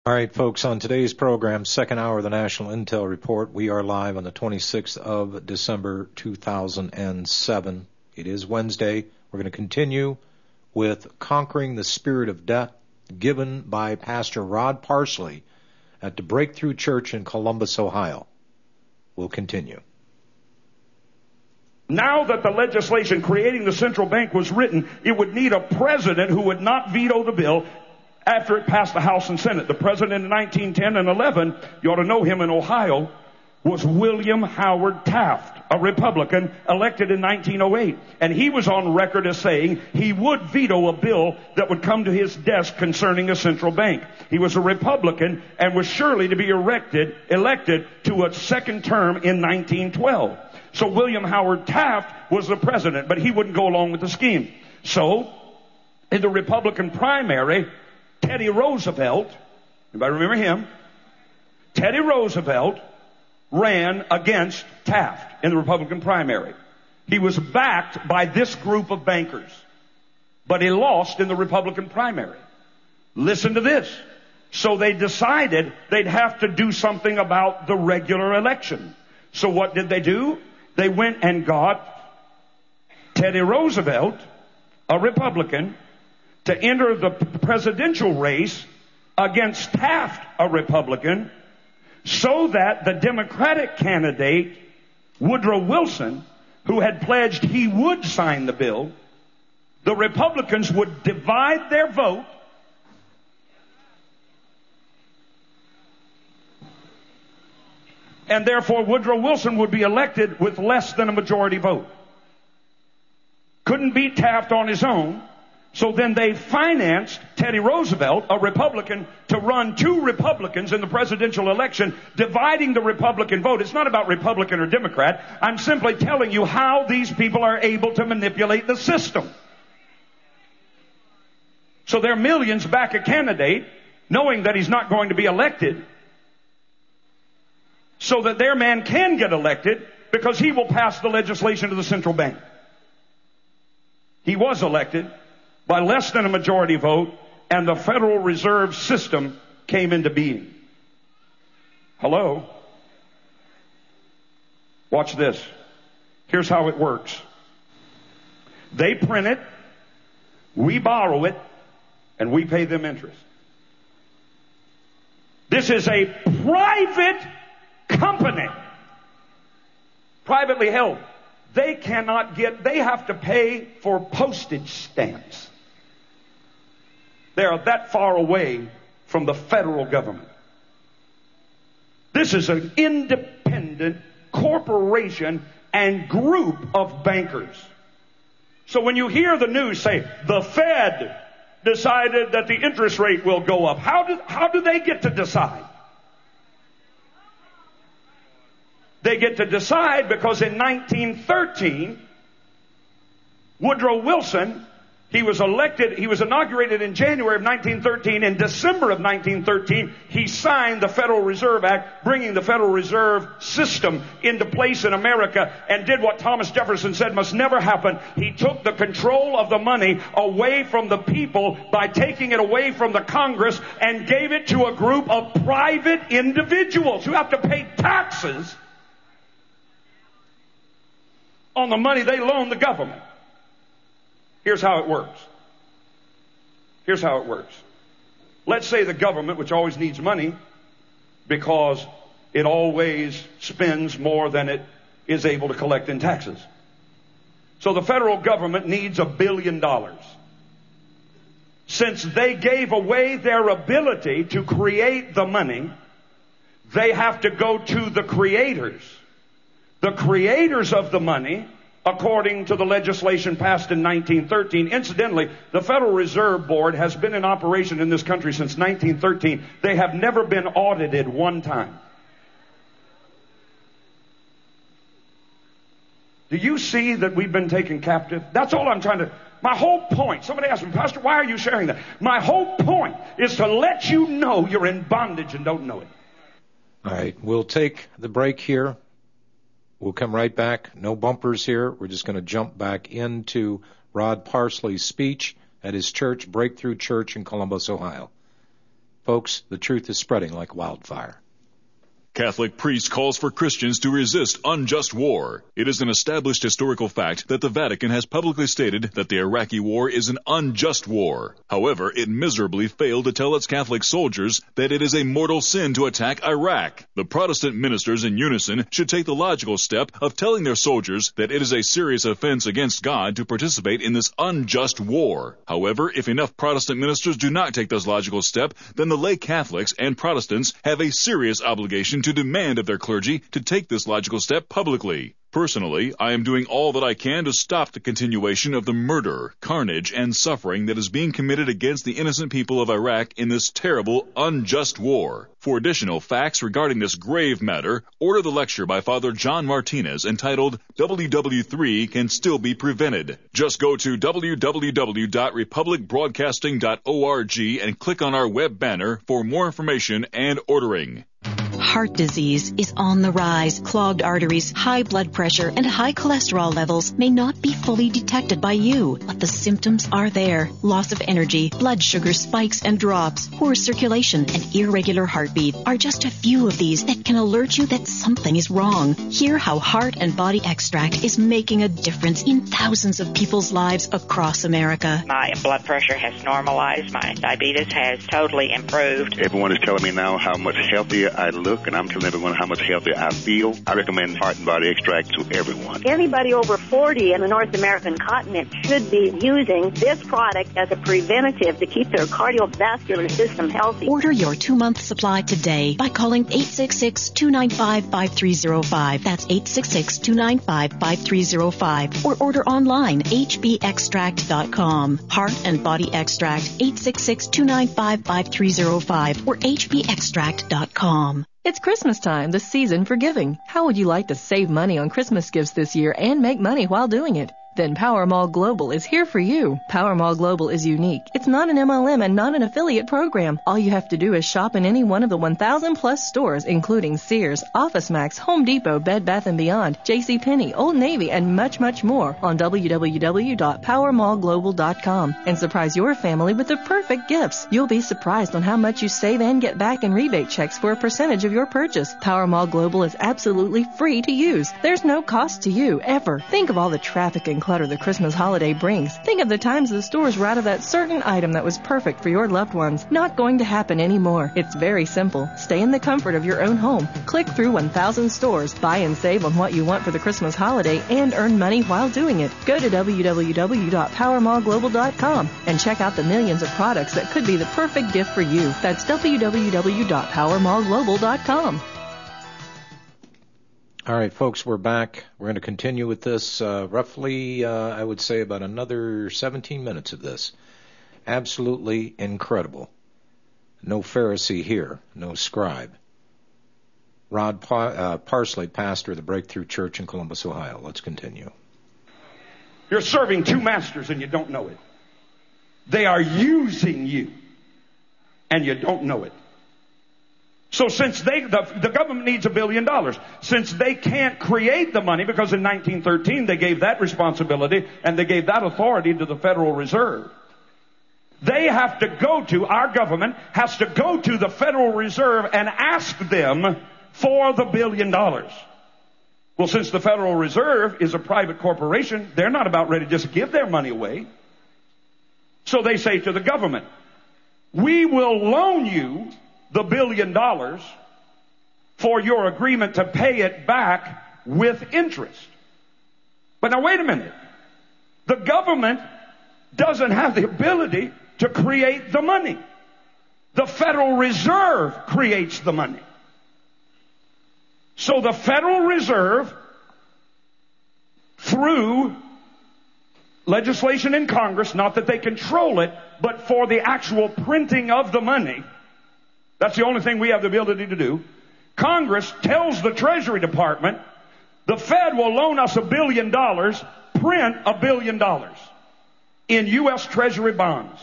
All right, folks, on today's program, second hour of the National Intel Report, we are live on the 26th of December, 2007. It is Wednesday. We're going to continue with Conquering the Spirit of Death, given by Pastor Rod Parsley at the Breakthrough Church in Columbus, Ohio. We'll continue. Now that the legislation creating the central bank was written, it would need a president who would not veto the bill after it passed the House and Senate. The president in 1910 and 11, you ought to know him in Ohio, was William Howard Taft, a Republican elected in 1908. And he was on record as saying he would veto a bill that would come to his desk concerning a central bank. He was a Republican and was surely to be elected to a second term in 1912. So William Howard Taft was the president, but he wouldn't go along with the scheme. So, in the Republican primary, Teddy Roosevelt, anybody remember him? Teddy Roosevelt ran against Taft in the Republican primary. He was backed by this group of bankers, but he lost in the Republican primary. Listen to this. So they decided they'd have to do something about the regular election. So what did they do? They went and got Teddy Roosevelt, a Republican, to enter the presidential race against Taft, a Republican, so that the Democratic candidate, Woodrow Wilson, who had pledged he would sign the bill, the Republicans would divide their vote and therefore Woodrow Wilson would be elected with less than a majority vote. Couldn't beat Taft on his own. So then they financed Teddy Roosevelt, a Republican, to run two Republicans in the presidential election, dividing the Republican vote. It's not about Republican or Democrat. I'm simply telling you how these people are able to manipulate the system. So their millions back a candidate, knowing that he's not going to be elected, so that their man can get elected because he will pass the legislation to the central bank. He was elected by less than a majority vote, and the Federal Reserve System came into being. Hello? Watch this. Here's how it works. They print it, we borrow it, and we pay them interest. This is a private company, privately held. They have to pay for postage stamps. They are that far away from the federal government. This is an independent corporation and group of bankers. So when you hear the news say, the Fed decided that the interest rate will go up, how do they get to decide? They get to decide because in 1913, Woodrow Wilson, he was inaugurated in January of 1913. In December of 1913, he signed the Federal Reserve Act, bringing the Federal Reserve System into place in America, and did what Thomas Jefferson said must never happen. He took the control of the money away from the people by taking it away from the Congress and gave it to a group of private individuals who have to pay taxes on the money they loan the government. Here's how it works. Here's how it works. Let's say the government, which always needs money because it always spends more than it is able to collect in taxes. So the federal government needs $1 billion. Since they gave away their ability to create the money, they have to go to the creators. The creators of the money, according to the legislation passed in 1913. Incidentally, the Federal Reserve Board has been in operation in this country since 1913. They have never been audited one time. Do you see that we've been taken captive? That's all I'm trying to... My whole point, somebody asked me, Pastor, why are you sharing that? My whole point is to let you know you're in bondage and don't know it. All right, we'll take the break here. We'll come right back. No bumpers here. We're just going to jump back into Rod Parsley's speech at his church, Breakthrough Church in Columbus, Ohio. Folks, the truth is spreading like wildfire. Catholic priest calls for Christians to resist unjust war. It is an established historical fact that the Vatican has publicly stated that the Iraqi war is an unjust war. However, it miserably failed to tell its Catholic soldiers that it is a mortal sin to attack Iraq. The Protestant ministers in unison should take the logical step of telling their soldiers that it is a serious offense against God to participate in this unjust war. However, if enough Protestant ministers do not take this logical step, then the lay Catholics and Protestants have a serious obligation to demand of their clergy to take this logical step publicly. Personally, I am doing all that I can to stop the continuation of the murder, carnage, and suffering that is being committed against the innocent people of Iraq in this terrible, unjust war. For additional facts regarding this grave matter, order the lecture by Father John Martinez entitled WW3 Can Still Be Prevented. Just go to www.republicbroadcasting.org and click on our web banner for more information and ordering. Heart disease is on the rise. Clogged arteries, high blood pressure, and high cholesterol levels may not be fully detected by you, but the symptoms are there. Loss of energy, blood sugar spikes and drops, poor circulation, and irregular heartbeat are just a few of these that can alert you that something is wrong. Hear how Heart and Body Extract is making a difference in thousands of people's lives across America. My blood pressure has normalized. My diabetes has totally improved. Everyone is telling me now how much healthier I look, and I'm telling everyone how much healthier I feel. I recommend Heart and Body Extract to everyone. Anybody over 40 in the North American continent should be using this product as a preventative to keep their cardiovascular system healthy. Order your 2-month supply today by calling 866-295-5305. That's 866-295-5305. Or order online, hbextract.com. Heart and Body Extract, 866-295-5305 or hbextract.com. It's Christmas time, the season for giving. How would you like to save money on Christmas gifts this year and make money while doing it? Then Power Mall Global is here for you. Power Mall Global is unique. It's not an MLM and not an affiliate program. All you have to do is shop in any one of the 1,000 plus stores, including Sears, OfficeMax, Home Depot, Bed Bath & Beyond, JCPenney, Old Navy, and much, much more on www.powermallglobal.com and surprise your family with the perfect gifts. You'll be surprised on how much you save and get back in rebate checks for a percentage of your purchase. Power Mall Global is absolutely free to use. There's no cost to you, ever. Think of all the traffic and clutter the Christmas holiday brings. Think of the times the stores were out of that certain item that was perfect for your loved ones. Not going to happen anymore. It's very simple. Stay in the comfort of your own home. Click through 1,000 stores, buy and save on what you want for the Christmas holiday, and earn money while doing it. Go to www.powermallglobal.com and check out the millions of products that could be the perfect gift for you. That's www.powermallglobal.com. All right, folks, we're back. We're going to continue with this roughly, I would say, about another 17 minutes of this. Absolutely incredible. No Pharisee here, no scribe. Rod Parsley, pastor of the Breakthrough Church in Columbus, Ohio. Let's continue. You're serving two masters and you don't know it. They are using you and you don't know it. So since the government needs $1 billion, since they can't create the money, because in 1913 they gave that responsibility and they gave that authority to the Federal Reserve, they have to go to, our government has to go to the Federal Reserve and ask them for the $1 billion. Well, since the Federal Reserve is a private corporation, they're not about ready to just give their money away. So they say to the government, we will loan you the $1 billion for your agreement to pay it back with interest. But now wait a minute. The government doesn't have the ability to create the money. The Federal Reserve creates the money. So the Federal Reserve, through legislation in Congress, not that they control it, but for the actual printing of the money, that's the only thing we have the ability to do. Congress tells the Treasury Department, the Fed will loan us $1 billion, print $1 billion in U.S. Treasury bonds.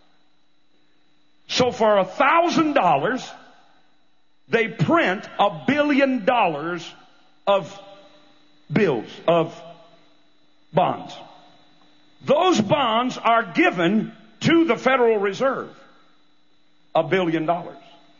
So for $1,000, they print $1 billion of bills, of bonds. Those bonds are given to the Federal Reserve. $1 billion. Now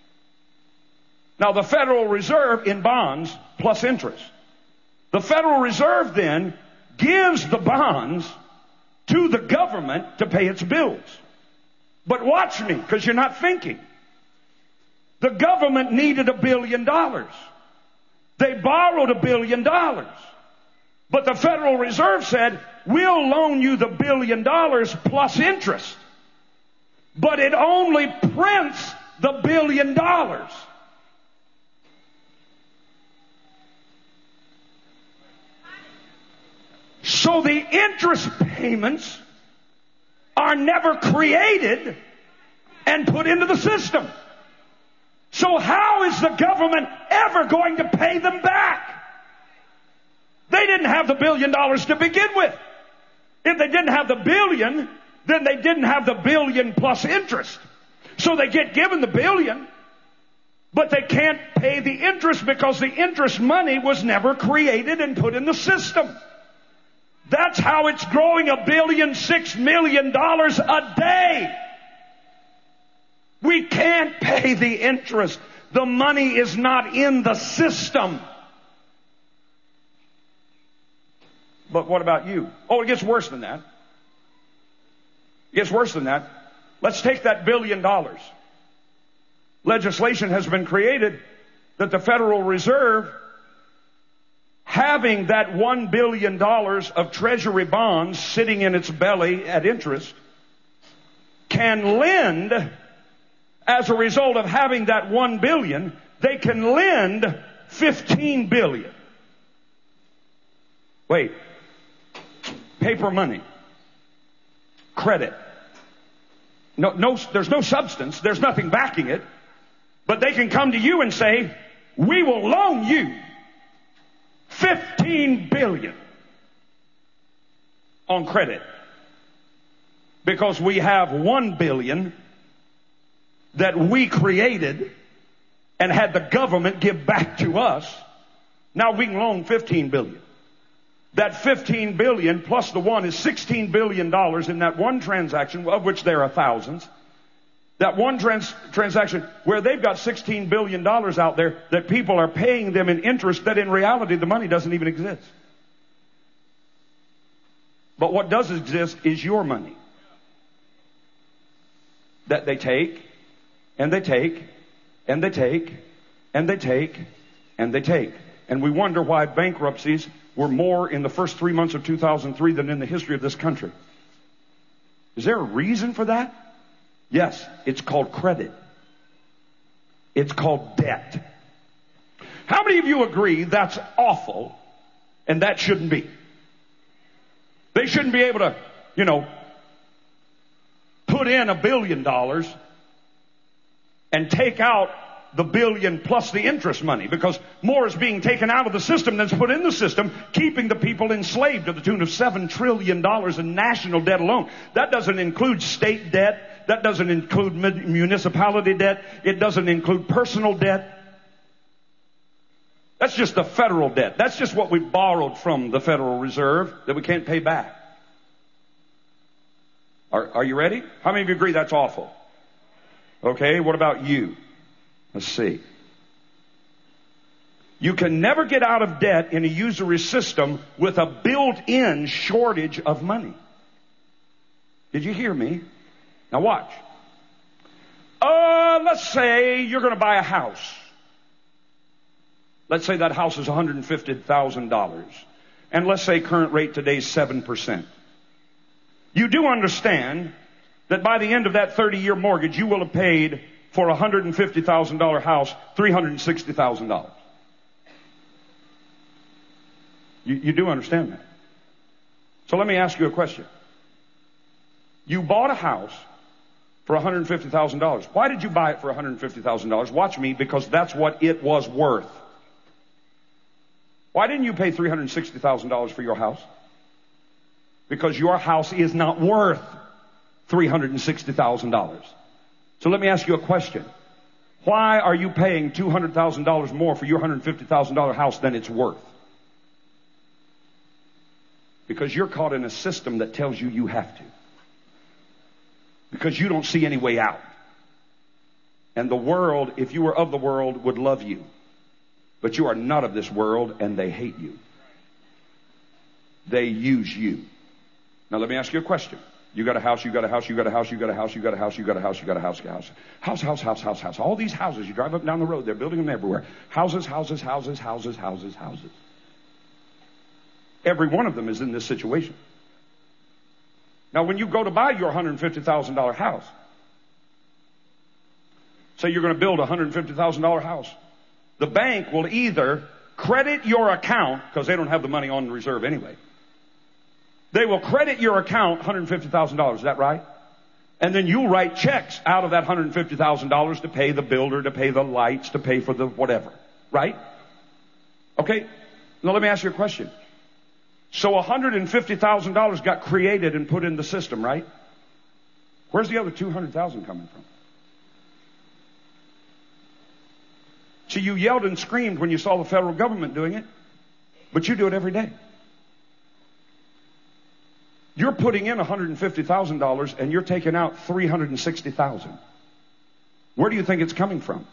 the Federal Reserve in bonds plus interest. The Federal Reserve then gives the bonds to the government to pay its bills. But watch me, because you're not thinking. The government needed $1 billion. They borrowed $1 billion. But the Federal Reserve said, we'll loan you the $1 billion plus interest. But it only prints the $1 billion. So the interest payments are never created and put into the system. So how is the government ever going to pay them back? They didn't have the $1 billion to begin with. If they didn't have the billion, then they didn't have the billion plus interest. So they get given the billion, but they can't pay the interest because the interest money was never created and put in the system. That's how it's growing $1.6 billion a day. We can't pay the interest. The money is not in the system. But what about you? Oh, it gets worse than that. It gets worse than that. Let's take that $1 billion. Legislation has been created that the Federal Reserve, having that $1 billion of Treasury bonds sitting in its belly at interest, can lend, as a result of having that $1 billion, they can lend $15 billion. Wait. Paper money. Credit. No, there's no substance. There's nothing backing it. But they can come to you and say, we will loan you $15 billion on credit. Because we have $1 billion that we created and had the government give back to us. Now we can loan $15 billion. That $15 billion plus the one is $16 billion in that one transaction, of which there are thousands. That one transaction where they've got $16 billion out there that people are paying them in interest that in reality the money doesn't even exist. But what does exist is your money. That they take, and they take, and they take, and they take, and they take. And we wonder why bankruptcies were more in the first 3 months of 2003 than in the history of this country. Is there a reason for that? Yes, it's called credit. It's called debt. How many of you agree that's awful and that shouldn't be? They shouldn't be able to, put in $1 billion and take out the billion plus the interest money, because more is being taken out of the system than is put in the system, keeping the people enslaved to the tune of $7 trillion in national debt alone. That doesn't include state debt. That doesn't include municipality debt. It doesn't include personal debt. That's just the federal debt. That's just what we borrowed from the Federal Reserve that we can't pay back. Are you ready? How many of you agree that's awful? Okay, what about you? Let's see. You can never get out of debt in a usury system with a built-in shortage of money. Did you hear me? Now watch. Let's say you're going to buy a house. Let's say that house is $150,000. And let's say current rate today is 7%. You do understand that by the end of that 30-year mortgage, you will have paid for a $150,000 house, $360,000. You do understand that. So let me ask you a question. You bought a house for $150,000. Why did you buy it for $150,000? Watch me, because that's what it was worth. Why didn't you pay $360,000 for your house? Because your house is not worth $360,000. So let me ask you a question. Why are you paying $200,000 more for your $150,000 house than it's worth? Because you're caught in a system that tells you you have to. Because you don't see any way out. And the world, if you were of the world, would love you. But you are not of this world, and they hate you. They use you. Now let me ask you a question. You got a house, you got a house, you got a house, you got a house, you got a house, you got a house, you got a house, you got a house. House. All these houses, you drive up and down the road, they're building them everywhere. Houses. Every one of them is in this situation. Now when you go to buy your $150,000 house, say you're going to build a $150,000 house, the bank will either credit your account, because they don't have the money on reserve anyway. They will credit your account $150,000. Is that right? And then you'll write checks out of that $150,000 to pay the builder, to pay the lights, to pay for the whatever. Right? Okay. Now let me ask you a question. So $150,000 got created and put in the system, right? Where's the other $200,000 coming from? See, you yelled and screamed when you saw the federal government doing it, but you do it every day. You're putting in $150,000 and you're taking out $360,000. Where do you think it's coming from?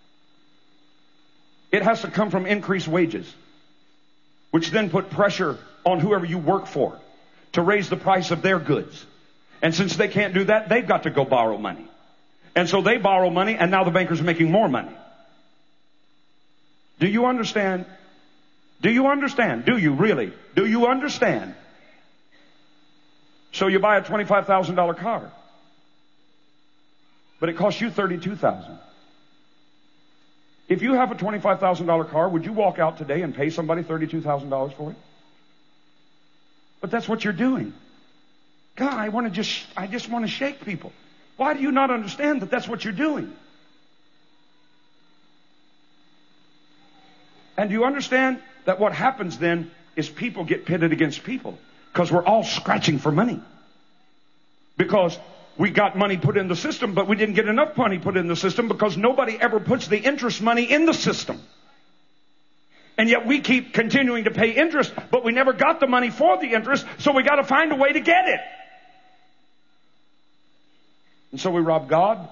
It has to come from increased wages, which then put pressure on whoever you work for to raise the price of their goods. And since they can't do that, they've got to go borrow money. And so they borrow money, and now the bankers are making more money. Do you understand? Do you understand? Do you really? Do you understand? So you buy a $25,000 car, but it costs you $32,000. If you have a $25,000 car, would you walk out today and pay somebody $32,000 for it? But that's what you're doing. God, I just want to shake people. Why do you not understand that that's what you're doing? And do you understand that what happens then is people get pitted against people? Because we're all scratching for money. Because we got money put in the system, but we didn't get enough money put in the system because nobody ever puts the interest money in the system. And yet we keep continuing to pay interest, but we never got the money for the interest, so we got to find a way to get it. And so we rob God.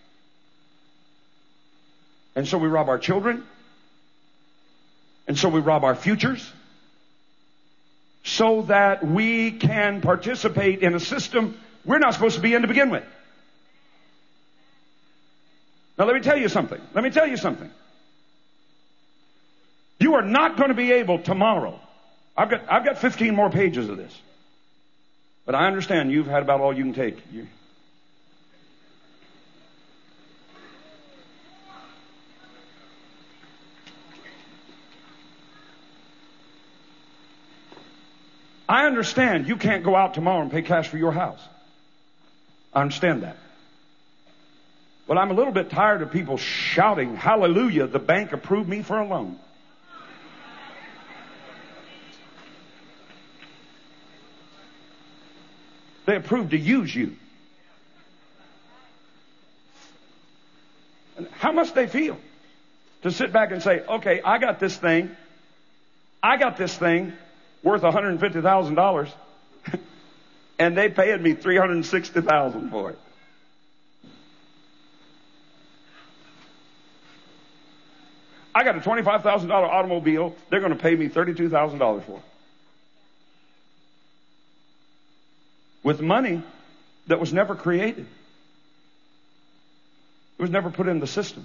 And so we rob our children. And so we rob our futures, so that we can participate in a system we're not supposed to be in to begin with. Now let me tell you something. You are not going to be able tomorrow. I've got 15 more pages of this. But I understand you've had about all you can take. I understand you can't go out tomorrow and pay cash for your house. I understand that. But I'm a little bit tired of people shouting, hallelujah, the bank approved me for a loan. They approved to use you. And how must they feel to sit back and say, okay, I got this thing worth $150,000, and they paid me $360,000 for it. I got a $25,000 automobile. They're going to pay me $32,000 for it. With money that was never created. It was never put in the system.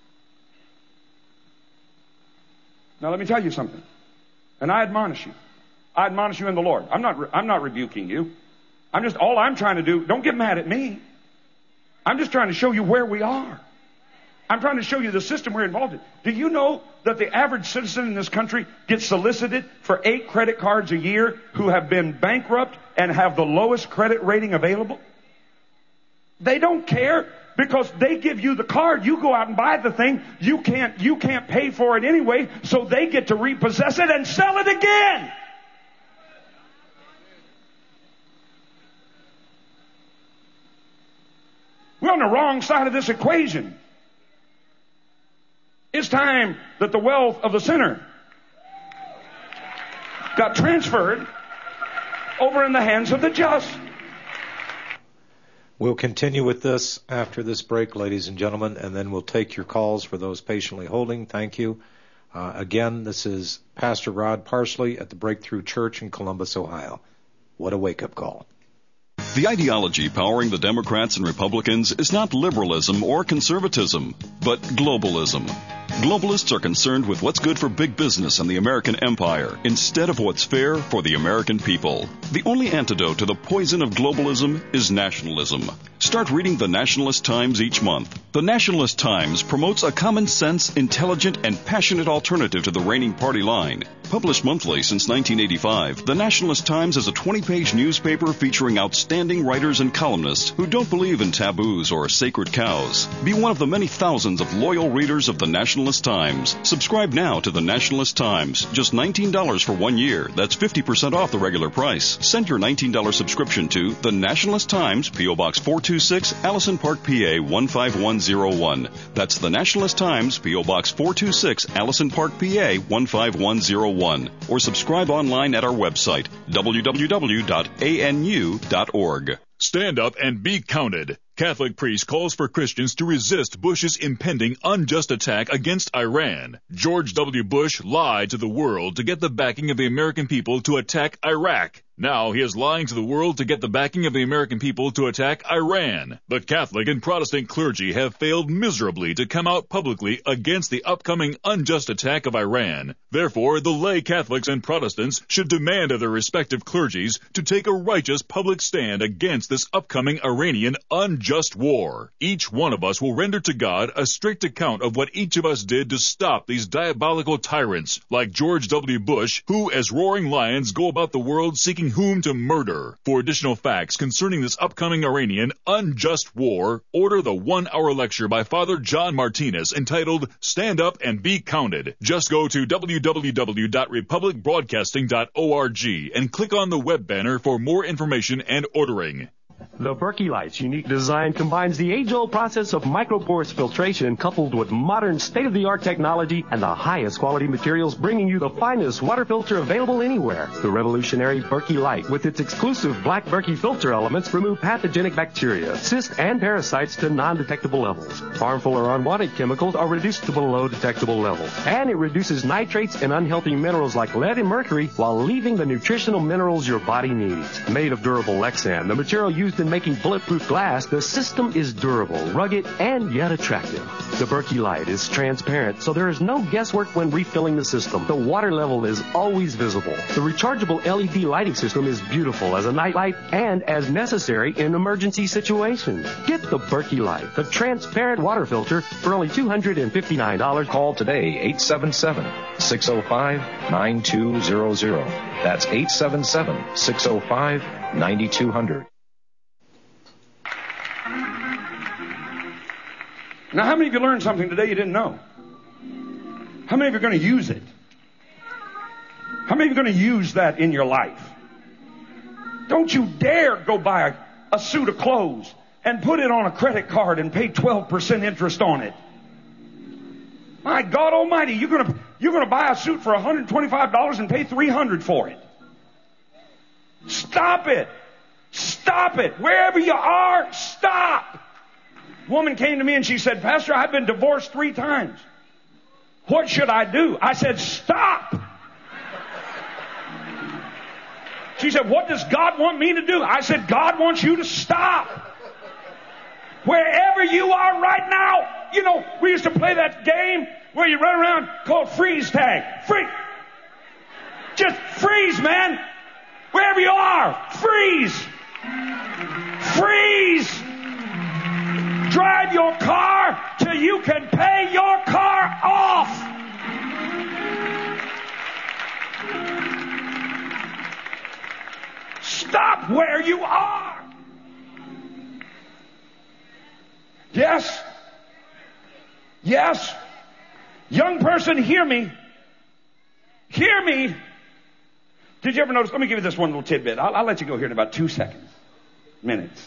Now let me tell you something. And I admonish you. I admonish you in the Lord. I'm not rebuking you. All I'm trying to do, don't get mad at me. I'm just trying to show you where we are. I'm trying to show you the system we're involved in. Do you know that the average citizen in this country gets solicited for 8 credit cards a year who have been bankrupt and have the lowest credit rating available? They don't care because they give you the card. You go out and buy the thing. You can't pay for it anyway, so they get to repossess it and sell it again. We're on the wrong side of this equation. It's time that the wealth of the sinner got transferred over in the hands of the just. We'll continue with this after this break, ladies and gentlemen, and then we'll take your calls for those patiently holding. Thank you. Again, this is Pastor Rod Parsley at the Breakthrough Church in Columbus, Ohio. What a wake-up call. The ideology powering the Democrats and Republicans is not liberalism or conservatism, but globalism. Globalists are concerned with what's good for big business and the American empire instead of what's fair for the American people. The only antidote to the poison of globalism is nationalism. Start reading the Nationalist Times each month. The Nationalist Times promotes a common sense, intelligent, and passionate alternative to the reigning party line. Published monthly since 1985, the Nationalist Times is a 20-page newspaper featuring outstanding writers and columnists who don't believe in taboos or sacred cows. Be one of the many thousands of loyal readers of the Nationalist Times. Subscribe now to the Nationalist Times. Just $19 for 1 year. That's 50% off the regular price. Send your $19 subscription to the Nationalist Times, P.O. Box 426, Allison Park, PA 15101. That's the Nationalist Times, P.O. Box 426, Allison Park, PA 15101. Or subscribe online at our website, www.anu.org. Stand up and be counted. Catholic priest calls for Christians to resist Bush's impending unjust attack against Iran. George W. Bush lied to the world to get the backing of the American people to attack Iraq. Now he is lying to the world to get the backing of the American people to attack Iran. The Catholic and Protestant clergy have failed miserably to come out publicly against the upcoming unjust attack of Iran. Therefore, the lay Catholics and Protestants should demand of their respective clergies to take a righteous public stand against this upcoming Iranian unjust war. Each one of us will render to God a strict account of what each of us did to stop these diabolical tyrants like George W. Bush, who as roaring lions go about the world seeking whom to murder. For additional facts concerning this upcoming Iranian unjust war, order the 1-hour lecture by Father John Martinez entitled Stand Up and Be Counted. Just go to www.republicbroadcasting.org and click on the web banner for more information and ordering. The Berkey Light's unique design combines the age-old process of microporous filtration coupled with modern state-of-the-art technology and the highest quality materials, bringing you the finest water filter available anywhere. The revolutionary Berkey Light, with its exclusive black Berkey filter elements, remove pathogenic bacteria, cysts, and parasites to non-detectable levels. Harmful or unwanted chemicals are reduced to below detectable levels. And it reduces nitrates and unhealthy minerals like lead and mercury while leaving the nutritional minerals your body needs. Made of durable Lexan, the material used in making bulletproof glass, the system is durable, rugged, and yet attractive. The Berkey Light is transparent, so there is no guesswork when refilling the system. The water level is always visible. The rechargeable LED lighting system is beautiful as a night light and as necessary in emergency situations. Get the Berkey Light, the transparent water filter, for only $259. Call today, 877-605-9200. That's 877-605-9200. Now, how many of you learned something today you didn't know? How many of you are going to use it? How many of you are going to use that in your life? Don't you dare go buy a suit of clothes and put it on a credit card and pay 12% interest on it. My God Almighty, you're going to buy a suit for $125 and pay $300 for it. Stop it. Stop it. Wherever you are, stop. Woman came to me and she said, Pastor, I've been divorced 3 times. What should I do? I said, stop. She said, what does God want me to do? I said, God wants you to stop. Wherever you are right now, you know, we used to play that game where you run around called freeze tag. Just freeze, man. Wherever you are, freeze. Freeze. Drive your car till you can pay your car off. Stop where you are. Yes. Yes. Young person, hear me. Hear me. Did you ever notice? Let me give you this one little tidbit. I'll let you go here in about 2 minutes.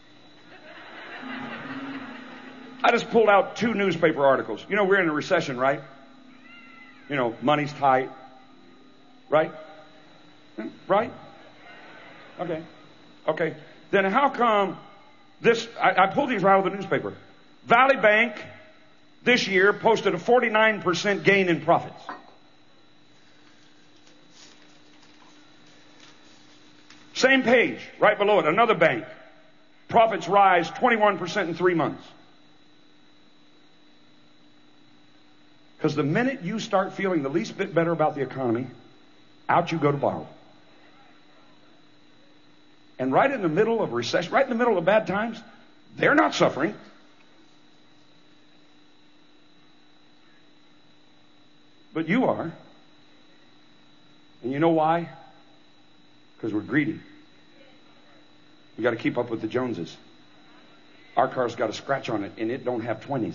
I just pulled out 2 newspaper articles. You know, we're in a recession, right? You know, money's tight. Right? Right? Okay. Then how come I pulled these right out of the newspaper. Valley Bank this year posted a 49% gain in profits. Same page, right below it, another bank. Profits rise 21% in 3 months. Because the minute you start feeling the least bit better about the economy, out you go to borrow. And right in the middle of recession, right in the middle of bad times, they're not suffering. But you are. And you know why? Because we're greedy. We got to keep up with the Joneses. Our car's got a scratch on it, and it don't have 20s.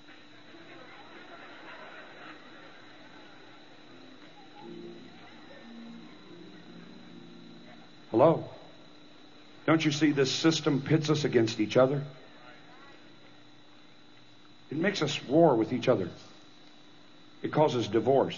Hello? Don't you see this system pits us against each other? It makes us war with each other. It causes divorce.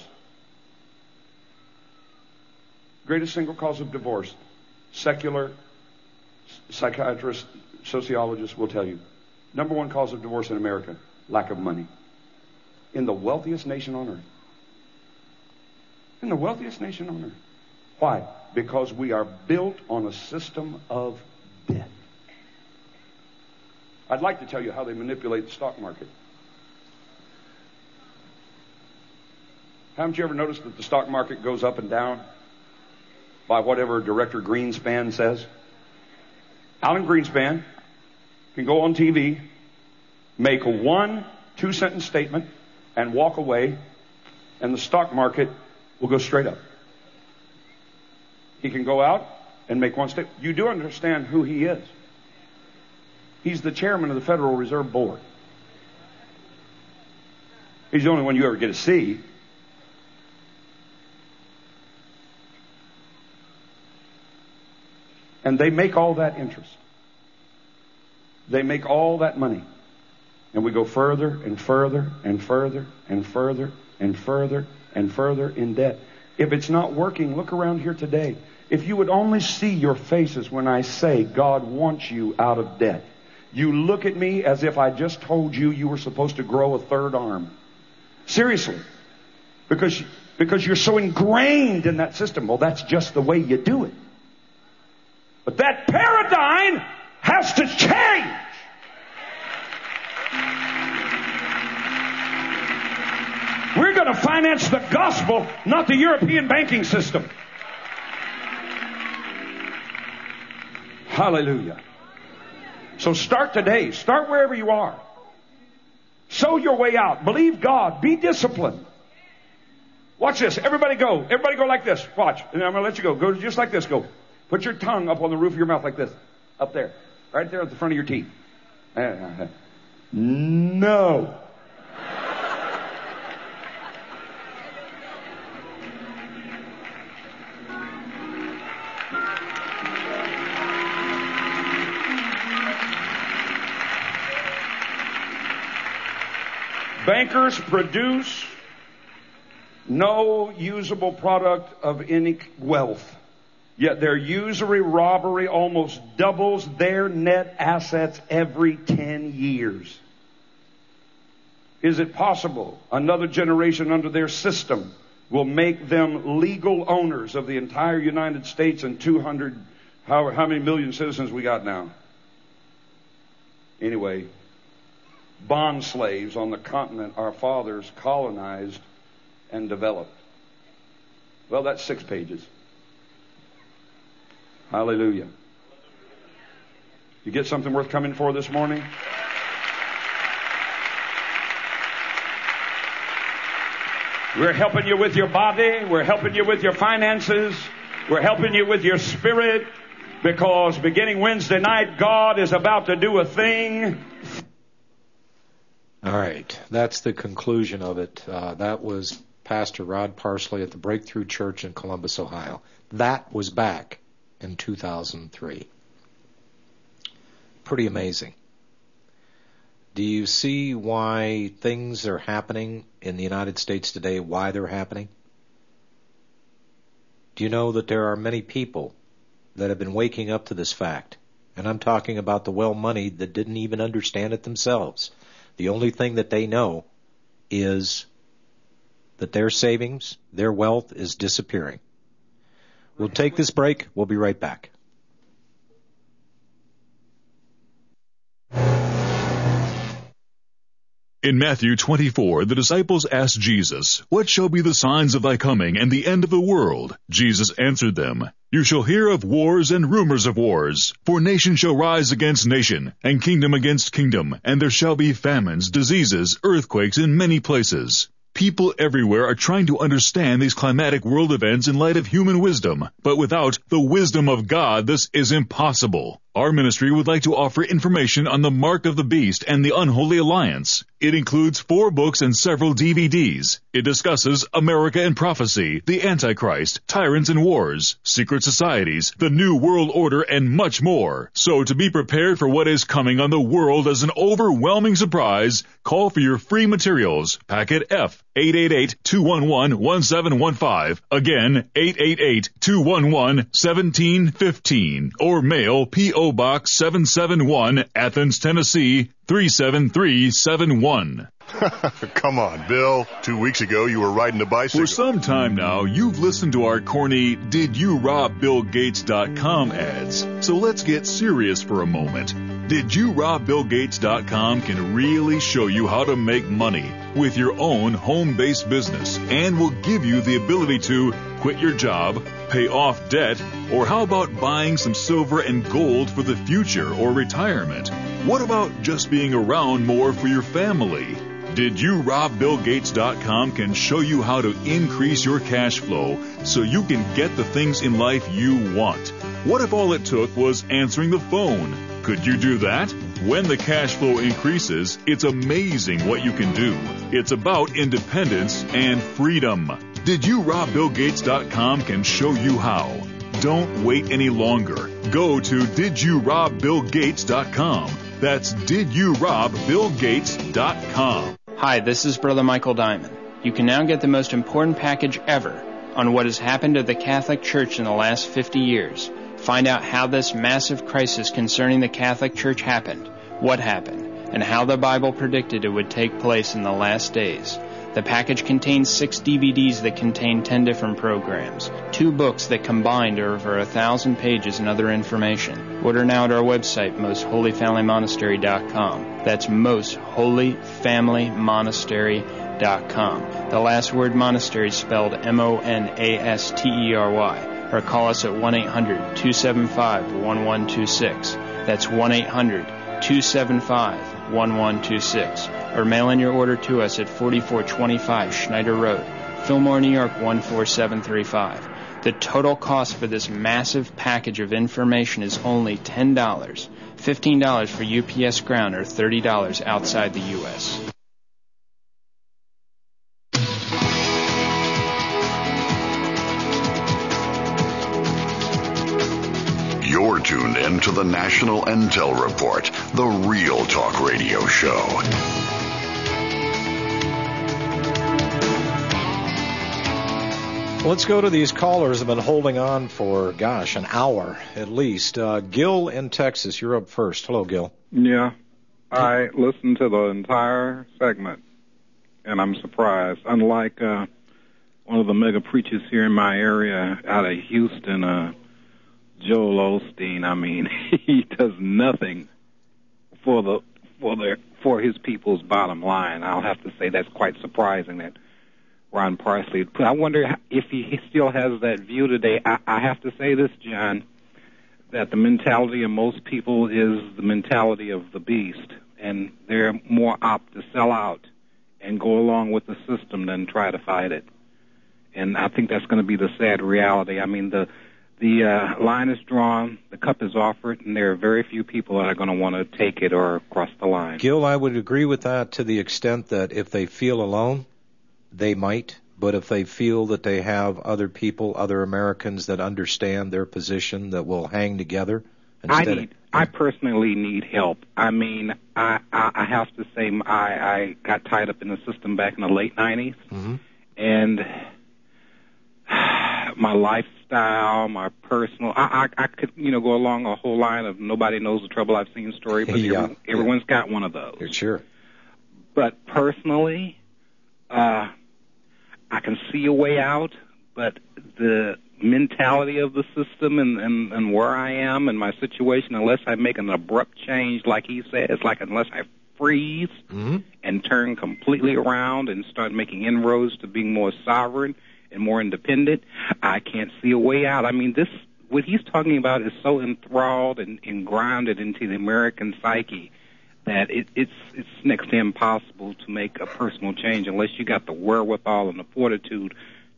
Greatest single cause of divorce. Secular psychiatrists, sociologists will tell you. Number one cause of divorce in America, lack of money. In the wealthiest nation on earth. In the wealthiest nation on earth. Why? Because we are built on a system of debt. I'd like to tell you how they manipulate the stock market. Haven't you ever noticed that the stock market goes up and down by whatever Director Greenspan says? Alan Greenspan can go on TV, make a 1-2 sentence statement, and walk away, and the stock market will go straight up. He can go out and make one statement. You do understand who he is. He's the chairman of the Federal Reserve Board. He's the only one you ever get to see. And they make all that interest. They make all that money. And we go further and further and further and further and further and further in debt. If it's not working, look around here today. If you would only see your faces when I say God wants you out of debt. You look at me as if I just told you you were supposed to grow a third arm. Seriously. Because you're so ingrained in that system. Well, that's just the way you do it. But that paradigm has to change. We're going to finance the gospel, not the European banking system. Hallelujah. So start today. Start wherever you are. Sow your way out. Believe God. Be disciplined. Watch this. Everybody go. Everybody go like this. Watch. And I'm going to let you go. Go just like this. Go. Put your tongue up on the roof of your mouth like this. Up there. Right there at the front of your teeth. No. Bankers produce no usable product of any wealth. Yet their usury robbery almost doubles their net assets every 10 years. Is it possible another generation under their system will make them legal owners of the entire United States and 200, how many million citizens we got now? Anyway, bond slaves on the continent our fathers colonized and developed. Well, that's 6 pages. Hallelujah. You get something worth coming for this morning? We're helping you with your body. We're helping you with your finances. We're helping you with your spirit. Because beginning Wednesday night, God is about to do a thing. All right. That's the conclusion of it. That was Pastor Rod Parsley at the Breakthrough Church in Columbus, Ohio. That was back in 2003. Pretty amazing. Do you see why things are happening in the United States today, why they're happening? Do you know that there are many people that have been waking up to this fact And I'm talking about the well-moneyed that didn't even understand it themselves. The only thing that they know is that their savings, their wealth is disappearing. We'll take this break. We'll be right back. In Matthew 24, the disciples asked Jesus, "What shall be the signs of thy coming and the end of the world?" Jesus answered them, "You shall hear of wars and rumors of wars. For nation shall rise against nation, and kingdom against kingdom, and there shall be famines, diseases, earthquakes in many places." People everywhere are trying to understand these climatic world events in light of human wisdom, but without the wisdom of God, this is impossible. Our ministry would like to offer information on the Mark of the Beast and the Unholy Alliance. It includes 4 books and several DVDs. It discusses America and prophecy, the Antichrist, tyrants and wars, secret societies, the New World Order, and much more. So to be prepared for what is coming on the world as an overwhelming surprise, call for your free materials. Packet F, 888-211-1715. Again, 888-211-1715. Or mail P.O. Box 771, Athens, Tennessee, 37371. Come on, Bill. 2 weeks ago, you were riding a bicycle. For some time now, you've listened to our corny DidYouRobBillGates.com ads. So let's get serious for a moment. DidYouRobBillGates.com can really show you how to make money with your own home-based business and will give you the ability to quit your job, pay off debt, or how about buying some silver and gold for the future or retirement? What about just being around more for your family? DidYouRobBillGates.com can show you how to increase your cash flow so you can get the things in life you want. What if all it took was answering the phone? Could you do that? When the cash flow increases, it's amazing what you can do. It's about independence and freedom. DidYouRobBillGates.com can show you how. Don't wait any longer. Go to DidYouRobBillGates.com. That's DidYouRobBillGates.com. Hi, this is Brother Michael Diamond. You can now get the most important package ever on what has happened to the Catholic Church in the last 50 years. Find out how this massive crisis concerning the Catholic Church happened, what happened, and how the Bible predicted it would take place in the last days. The package contains 6 DVDs that contain 10 different programs, 2 books that combined are over 1,000 pages and other information. Order now at our website, MostHolyFamilyMonastery.com. That's MostHolyFamilyMonastery.com. The last word monastery is spelled MONASTERY. Or call us at 1-800-275-1126. That's 1-800-275-1126. Or mail in your order to us at 4425 Schneider Road, Fillmore, New York 14735. The total cost for this massive package of information is only $10, $15 for UPS Ground, or $30 outside the U.S. You're tuned in to the National Intel Report, the Real Talk Radio Show. Let's go to these callers who have been holding on for, an hour at least. Gil in Texas, you're up first. Hello, Gil. Yeah, I listened to the entire segment, and I'm surprised. Unlike one of the mega preachers here in my area out of Houston, Joel Osteen, I mean, he does nothing for his people's bottom line. I'll have to say that's quite surprising that Ron Parsley. I wonder if he still has that view today. I have to say this, John, that the mentality of most people is the mentality of the beast, and they're more apt to sell out and go along with the system than try to fight it. And I think that's going to be the sad reality. I mean, the line is drawn, the cup is offered, and there are very few people that are going to want to take it or cross the line. Gil, I would agree with that to the extent that if they feel alone, they might. But if they feel that they have other people, other Americans that understand their position, that will hang together. I personally need help. I mean, I have to say I got tied up in the system back in the late 90s, and my lifestyle, my personal. I could go along a whole line of nobody knows the trouble I've seen story, but everyone's got one of those. Sure. But personally, I can see a way out, but the mentality of the system and where I am and my situation, unless I make an abrupt change, like he says, unless I freeze and turn completely around and start making inroads to being more sovereign and more independent, I can't see a way out. I mean, what he's talking about is so enthralled and grounded into the American psyche that it's next to impossible to make a personal change unless you got the wherewithal and the fortitude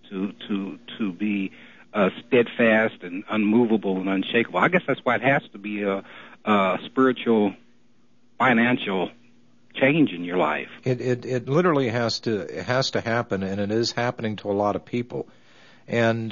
to be steadfast and unmovable and unshakable. I guess that's why it has to be a spiritual, financial change in your life. It literally has to happen, and it is happening to a lot of people. And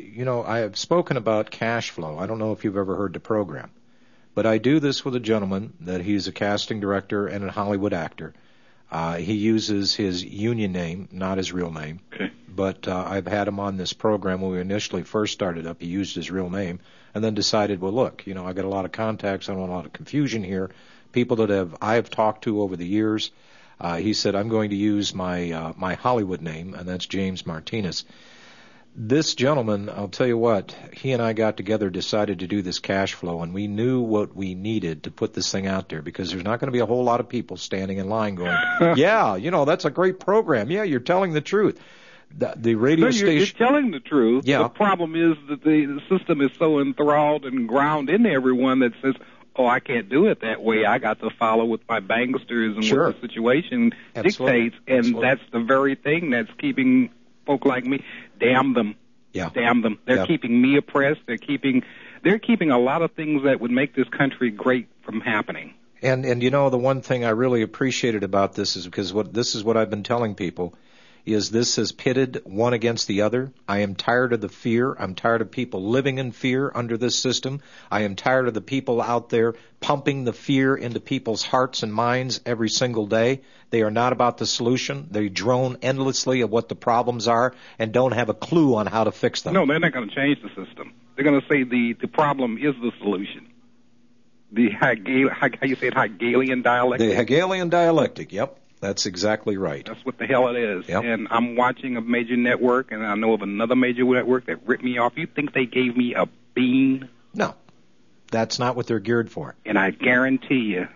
I have spoken about cash flow. I don't know if you've ever heard the program, but I do this with a gentleman that he's a casting director and a Hollywood actor. He uses his union name, not his real name. Okay. But I've had him on this program when we initially first started up. He used his real name and then decided, well, look, I got a lot of contacts. I don't want a lot of confusion here. People that I have talked to over the years. He said, I'm going to use my Hollywood name, and that's James Martinez. This gentleman, I'll tell you what, he and I got together, decided to do this cash flow, and we knew what we needed to put this thing out there because there's not going to be a whole lot of people standing in line going, yeah, that's a great program. Yeah, you're telling the truth. The radio station. You're telling the truth. Yeah. The problem is that the system is so enthralled and ground into everyone that says, I can't do it that way. I got to follow with my banksters and what the situation dictates, and that's the very thing that's keeping folk like me. Damn them. Yeah. Damn them. They're keeping me oppressed. They're keeping a lot of things that would make this country great from happening. And the one thing I really appreciated about this is because this is what I've been telling people is this has pitted one against the other. I am tired of the fear. I'm tired of people living in fear under this system. I am tired of the people out there pumping the fear into people's hearts and minds every single day. They are not about the solution. They drone endlessly of what the problems are and don't have a clue on how to fix them. No, they're not going to change the system. They're going to say the problem is the solution. The how you say it, Hegelian dialectic? The Hegelian dialectic, yep. That's exactly right. That's what the hell it is. Yep. And I'm watching a major network, and I know of another major network that ripped me off. You think they gave me a bean? No. That's not what they're geared for. And I guarantee you,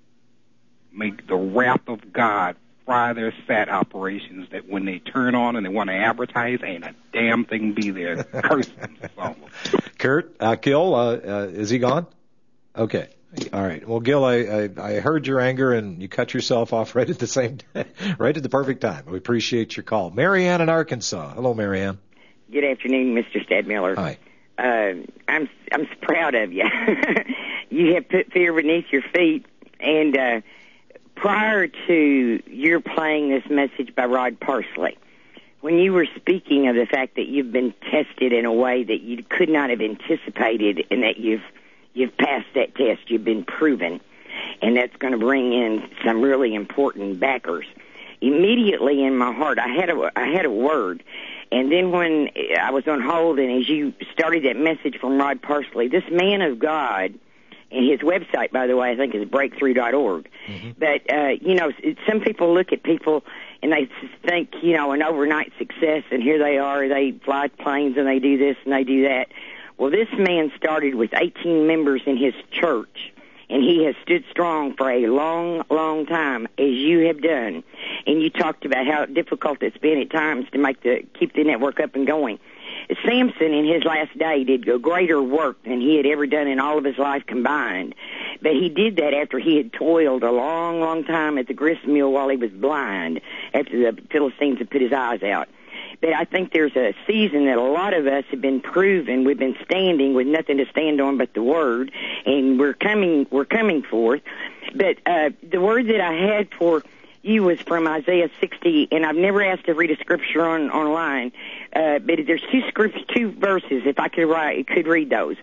make the wrath of God fry their SAT operations that when they turn on and they want to advertise, ain't a damn thing be there. Curse them. Kurt, Gil, is he gone? Okay. All right. Well, Gil, I heard your anger, and you cut yourself off right at the perfect time. We appreciate your call. Marianne in Arkansas. Hello, Marianne. Good afternoon, Mr. Stadmiller. Hi. I'm proud of you. You have put fear beneath your feet, and prior to your playing this message by Rod Parsley, when you were speaking of the fact that you've been tested in a way that you could not have anticipated, and that you've passed that test, you've been proven, and that's going to bring in some really important backers. Immediately in my heart, I had a word, and then when I was on hold, and as you started that message from Rod Parsley, this man of God, and his website, by the way, I think is breakthrough.org. Mm-hmm. But some people look at people and they think, an overnight success, and here they are, they fly planes and they do this and they do that. Well, this man started with 18 members in his church, and he has stood strong for a long, long time, as you have done. And you talked about how difficult it's been at times to keep the network up and going. Samson, in his last day, did a greater work than he had ever done in all of his life combined. But he did that after he had toiled a long, long time at the grist mill while he was blind, after the Philistines had put his eyes out. But I think there's a season that a lot of us have been proven. We've been standing with nothing to stand on but the Word, and we're coming forth. But the word that I had for you was from Isaiah 60, and I've never asked to read a scripture online, but there's two verses, if I could read those.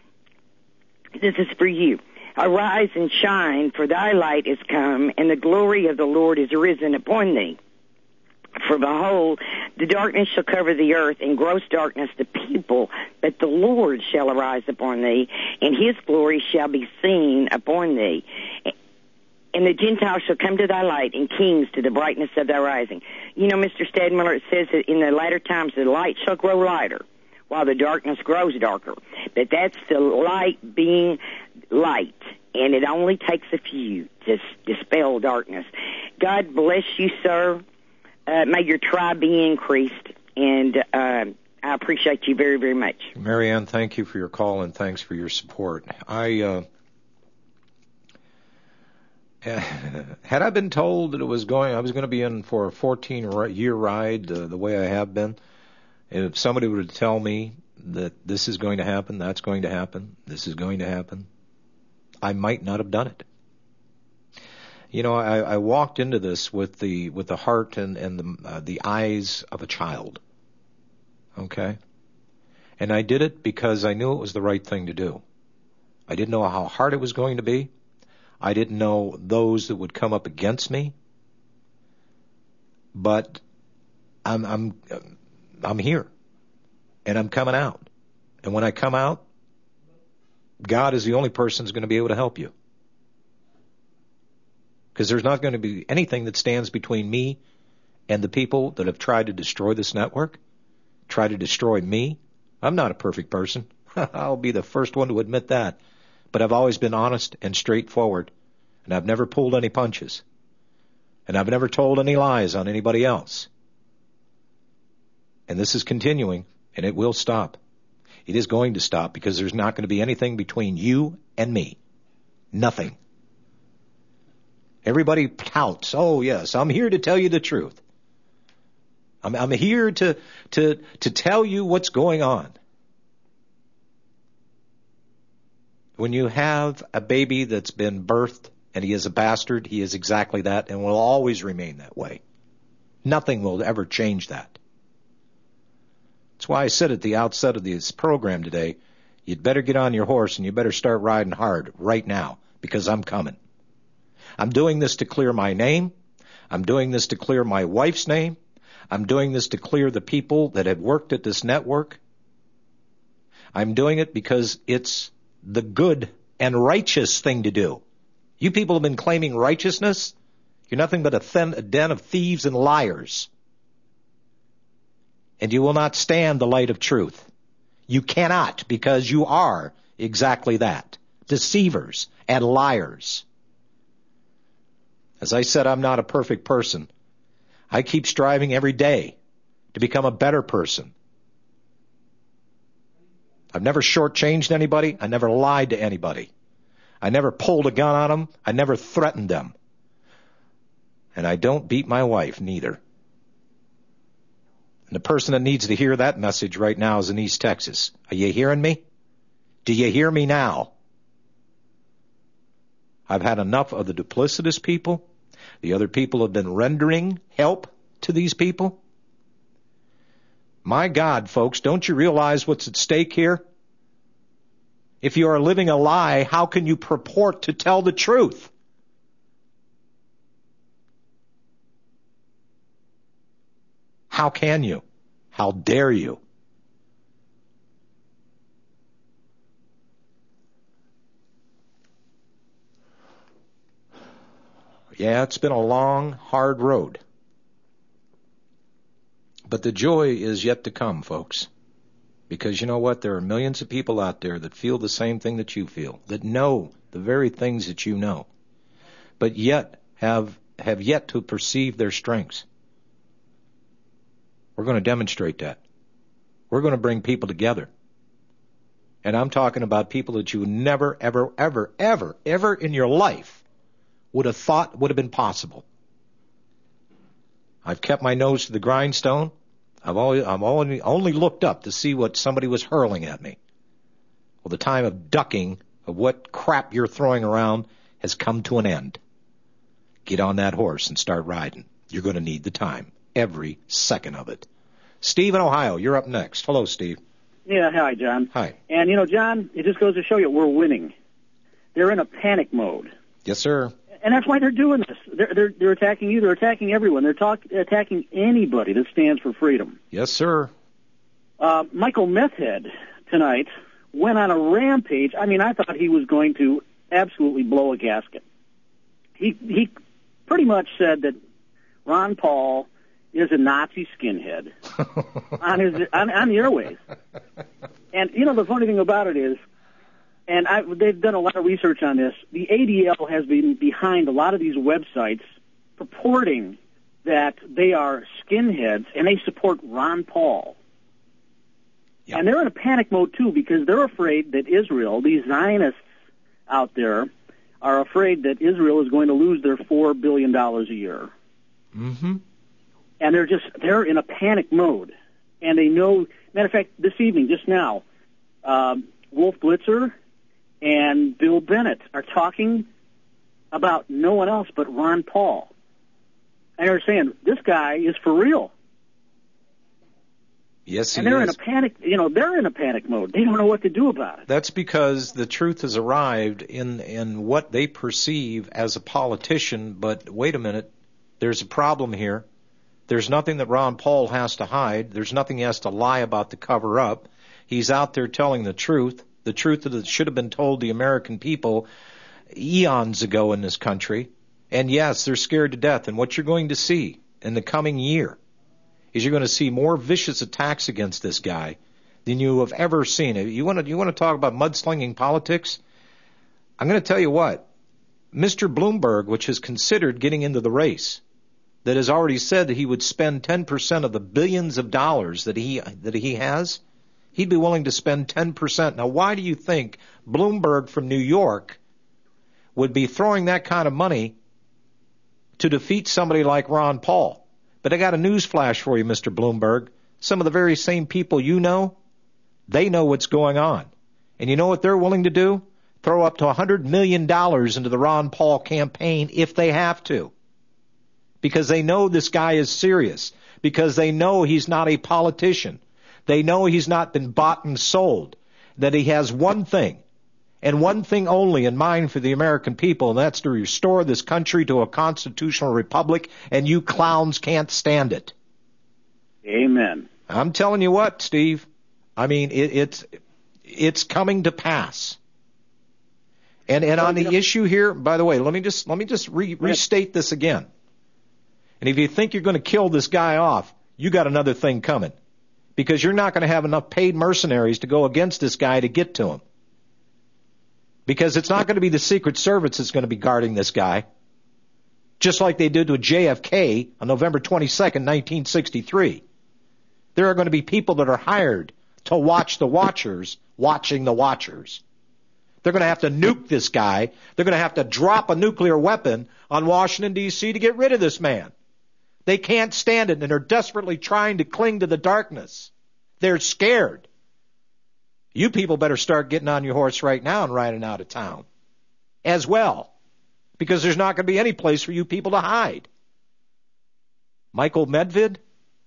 This is for you. Arise and shine, for thy light is come, and the glory of the Lord is risen upon thee. For behold, the darkness shall cover the earth, and gross darkness the people, but the Lord shall arise upon thee, and his glory shall be seen upon thee. And the Gentiles shall come to thy light, and kings to the brightness of thy rising. You know, Mr. Stadmiller, it says that in the latter times the light shall grow lighter, while the darkness grows darker. But that's the light being light, and it only takes a few to dispel darkness. God bless you, sir. May your tribe be increased, and I appreciate you very, very much. Marianne, thank you for your call, and thanks for your support. Had I been told that I was going to be in for a 14-year ride the way I have been, if somebody were to tell me that this is going to happen, that's going to happen, this is going to happen, I might not have done it. You know, I walked into this with the heart and the eyes of a child. Okay? And I did it because I knew it was the right thing to do. I didn't know how hard it was going to be. I didn't know those that would come up against me. But I'm here. And I'm coming out. And when I come out, God is the only person who's going to be able to help you. Because there's not going to be anything that stands between me and the people that have tried to destroy this network, try to destroy me. I'm not a perfect person. I'll be the first one to admit that. But I've always been honest and straightforward, and I've never pulled any punches. And I've never told any lies on anybody else. And this is continuing, and it will stop. It is going to stop because there's not going to be anything between you and me. Nothing. Everybody touts, oh yes, I'm here to tell you the truth. I'm here to tell you what's going on. When you have a baby that's been birthed and he is a bastard, he is exactly that and will always remain that way. Nothing will ever change that. That's why I said at the outset of this program today, you'd better get on your horse and you better start riding hard right now because I'm coming. I'm doing this to clear my name. I'm doing this to clear my wife's name. I'm doing this to clear the people that have worked at this network. I'm doing it because it's the good and righteous thing to do. You people have been claiming righteousness. You're nothing but a den of thieves and liars. And you will not stand the light of truth. You cannot because you are exactly that. Deceivers and liars. As I said, I'm not a perfect person. I keep striving every day to become a better person. I've never shortchanged anybody. I never lied to anybody. I never pulled a gun on them. I never threatened them. And I don't beat my wife, neither. And the person that needs to hear that message right now is in East Texas. Are you hearing me? Do you hear me now? I've had enough of the duplicitous people. The other people have been rendering help to these people. My God, folks, don't you realize what's at stake here? If you are living a lie, how can you purport to tell the truth? How can you? How dare you? Yeah, it's been a long, hard road. But the joy is yet to come, folks. Because you know what? There are millions of people out there that feel the same thing that you feel, that know the very things that you know, but yet have yet to perceive their strengths. We're going to demonstrate that. We're going to bring people together. And I'm talking about people that you never, ever, ever, ever, ever in your life would have thought would have been possible. I've kept my nose to the grindstone. I've only looked up to see what somebody was hurling at me. Well, the time of ducking of what crap you're throwing around has come to an end. Get on that horse and start riding. You're going to need the time. Every second of it. Steve in Ohio, you're up next. Hello, Steve. Yeah, hi, John. Hi. And, John, it just goes to show you we're winning. They're in a panic mode. Yes, sir. And that's why they're doing this. They're attacking you. They're attacking everyone. They're attacking anybody that stands for freedom. Yes, sir. Michael Methhead tonight went on a rampage. I mean, I thought he was going to absolutely blow a gasket. He pretty much said that Ron Paul is a Nazi skinhead on the airways. And you know the funny thing about it is, and they've done a lot of research on this. The ADL has been behind a lot of these websites purporting that they are skinheads and they support Ron Paul. Yep. And they're in a panic mode too because they're afraid that Israel, these Zionists out there, are afraid that Israel is going to lose their $4 billion a year. Mm-hmm. And they're in a panic mode. And they know, matter of fact, this evening, just now, Wolf Blitzer and Bill Bennett are talking about no one else but Ron Paul. And they're saying, this guy is for real. Yes, he is. And they're in a panic, they're in a panic mode. They don't know what to do about it. That's because the truth has arrived in what they perceive as a politician, but wait a minute, there's a problem here. There's nothing that Ron Paul has to hide. There's nothing he has to lie about to cover up. He's out there telling the truth that should have been told the American people eons ago in this country. And yes, they're scared to death. And what you're going to see in the coming year is you're going to see more vicious attacks against this guy than you have ever seen. You want to talk about mudslinging politics? I'm going to tell you what. Mr. Bloomberg, which has considered getting into the race, that has already said that he would spend 10% of the billions of dollars that he has, he'd be willing to spend 10%. Now, why do you think Bloomberg from New York would be throwing that kind of money to defeat somebody like Ron Paul? But I got a news flash for you, Mr. Bloomberg. Some of the very same people you know, they know what's going on. And you know what they're willing to do? Throw up to $100 million into the Ron Paul campaign if they have to. Because they know this guy is serious. Because they know he's not a politician. They know he's not been bought and sold. That he has one thing, and one thing only in mind for the American people, and that's to restore this country to a constitutional republic, and you clowns can't stand it. Amen. I'm telling you what, Steve. I mean, it's coming to pass. And on the issue here, by the way, let me just restate this again. And if you think you're going to kill this guy off, you got another thing coming. Because you're not going to have enough paid mercenaries to go against this guy to get to him. Because it's not going to be the Secret Service that's going to be guarding this guy. Just like they did with JFK on November 22nd, 1963. There are going to be people that are hired to watch the watchers watching the watchers. They're going to have to nuke this guy. They're going to have to drop a nuclear weapon on Washington, D.C. to get rid of this man. They can't stand it, and they're desperately trying to cling to the darkness. They're scared. You people better start getting on your horse right now and riding out of town as well, because there's not going to be any place for you people to hide. Michael Medved?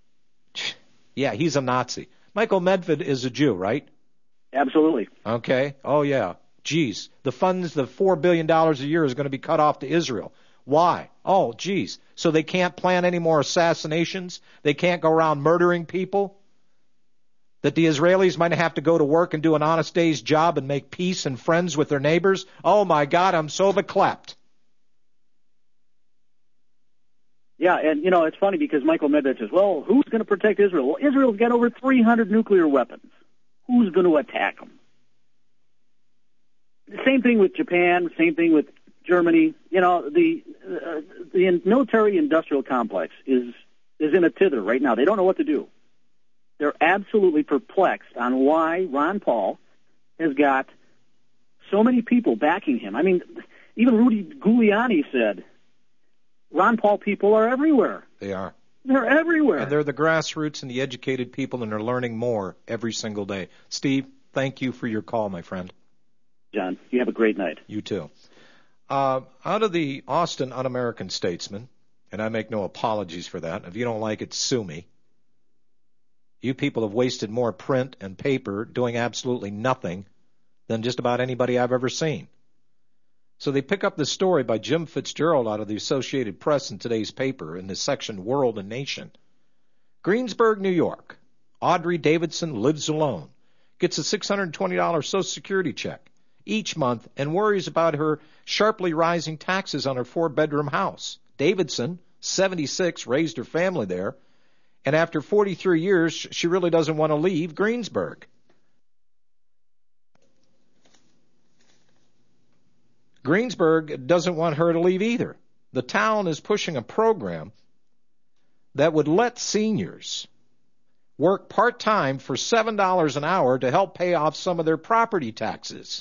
Yeah, he's a Nazi. Michael Medved is a Jew, right? Absolutely. Okay. Oh, yeah. Geez. The funds, the $4 billion a year is going to be cut off to Israel. Why? Oh, geez. So they can't plan any more assassinations? They can't go around murdering people? That the Israelis might have to go to work and do an honest day's job and make peace and friends with their neighbors? Oh, my God, I'm so beklept. Yeah, and, it's funny because Michael Medved says, well, who's going to protect Israel? Well, Israel's got over 300 nuclear weapons. Who's going to attack them? The same thing with Japan, same thing with Germany. The military-industrial complex is in a tither right now. They don't know what to do. They're absolutely perplexed on why Ron Paul has got so many people backing him. I mean, even Rudy Giuliani said, Ron Paul people are everywhere. They are. They're everywhere. And they're the grassroots and the educated people, and they're learning more every single day. Steve, thank you for your call, my friend. John, you have a great night. You too. Out of the Austin Un-American Statesman, and I make no apologies for that. If you don't like it, sue me. You people have wasted more print and paper doing absolutely nothing than just about anybody I've ever seen. So they pick up this story by Jim Fitzgerald out of the Associated Press in today's paper in the section World and Nation. Greensburg, New York. Audrey Davidson lives alone, gets a $620 Social Security check each month, and worries about her sharply rising taxes on her 4-bedroom house. Davidson, 76, raised her family there, and after 43 years, she really doesn't want to leave Greensburg. Greensburg doesn't want her to leave either. The town is pushing a program that would let seniors work part-time for $7 an hour to help pay off some of their property taxes.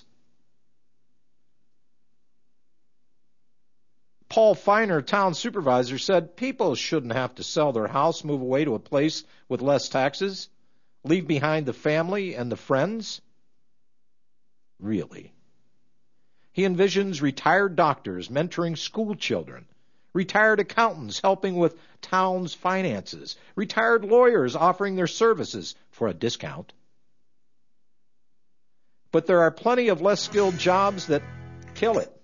Paul Feiner, town supervisor, said people shouldn't have to sell their house, move away to a place with less taxes, leave behind the family and the friends. Really? He envisions retired doctors mentoring school children, retired accountants helping with town's finances, retired lawyers offering their services for a discount. But there are plenty of less skilled jobs that kill it,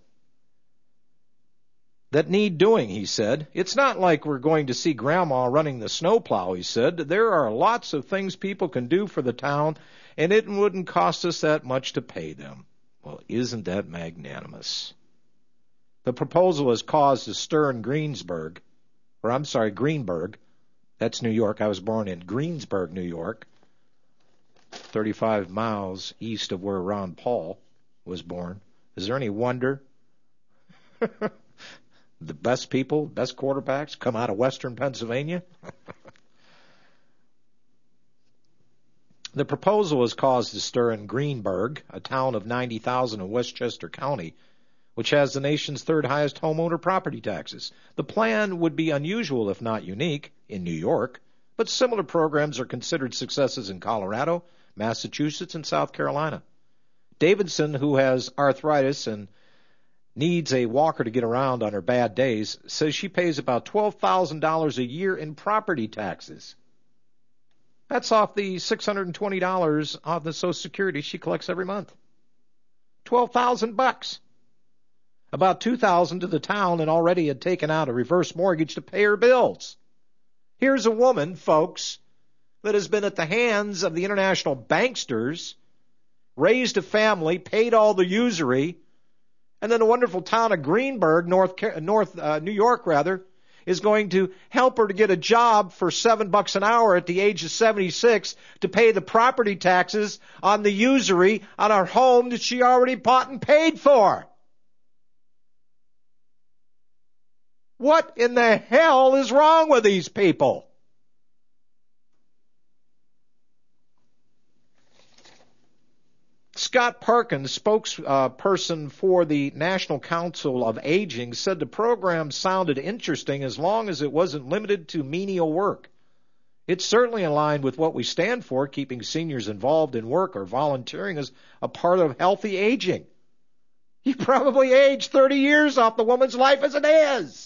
that need doing, he said. It's not like we're going to see Grandma running the snowplow, he said. There are lots of things people can do for the town, and it wouldn't cost us that much to pay them. Well, isn't that magnanimous? The proposal has caused a stir in Greenberg. That's New York. I was born in Greensburg, New York, 35 miles east of where Ron Paul was born. Is there any wonder? The best people, best quarterbacks come out of western Pennsylvania? The proposal has caused a stir in Greenburg, a town of 90,000 in Westchester County, which has the nation's third highest homeowner property taxes. The plan would be unusual, if not unique, in New York, but similar programs are considered successes in Colorado, Massachusetts, and South Carolina. Davidson, who has arthritis and needs a walker to get around on her bad days, says she pays about $12,000 a year in property taxes. That's off the $620 off the Social Security she collects every month. $12,000. About $2,000 to the town, and already had taken out a reverse mortgage to pay her bills. Here's a woman, folks, that has been at the hands of the international banksters, raised a family, paid all the usury, and then the wonderful town of Greenburg, New York, is going to help her to get a job for $7 an hour at the age of 76 to pay the property taxes on the usury on our home that she already bought and paid for. What in the hell is wrong with these people? Scott Perkins, spokesperson for the National Council of Aging, said the program sounded interesting as long as it wasn't limited to menial work. It's certainly in line with what we stand for, keeping seniors involved in work or volunteering as a part of healthy aging. You probably aged 30 years off the woman's life as it is.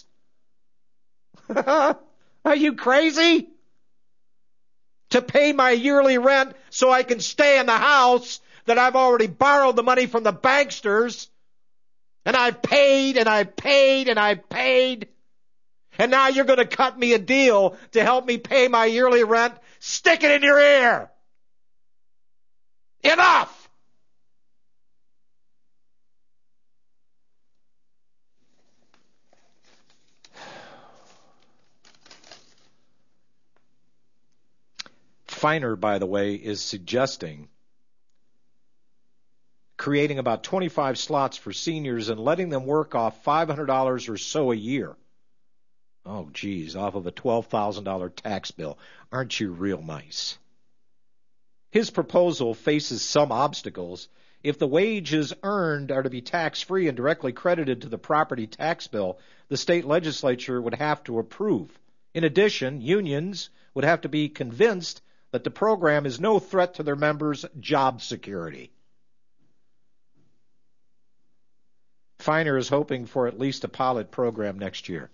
Are you crazy? To pay my yearly rent so I can stay in the house that I've already borrowed the money from the banksters, and I've paid, and I've paid, and I've paid, and now you're going to cut me a deal to help me pay my yearly rent? Stick it in your ear! Enough! Feiner, by the way, is suggesting creating about 25 slots for seniors and letting them work off $500 or so a year. Oh, geez, off of a $12,000 tax bill. Aren't you real nice? His proposal faces some obstacles. If the wages earned are to be tax-free and directly credited to the property tax bill, the state legislature would have to approve. In addition, unions would have to be convinced that the program is no threat to their members' job security. Feiner is hoping for at least a pilot program next year.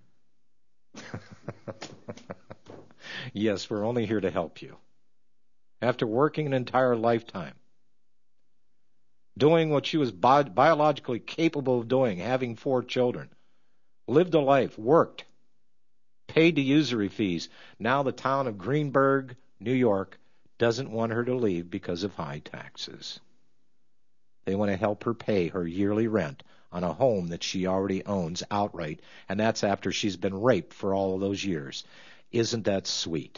Yes, we're only here to help you. After working an entire lifetime, doing what she was biologically capable of doing, having 4 children, lived a life, worked, paid the usury fees. Now the town of Greenburgh, New York, doesn't want her to leave because of high taxes. They want to help her pay her yearly rent on a home that she already owns outright, and that's after she's been raped for all of those years. Isn't that sweet?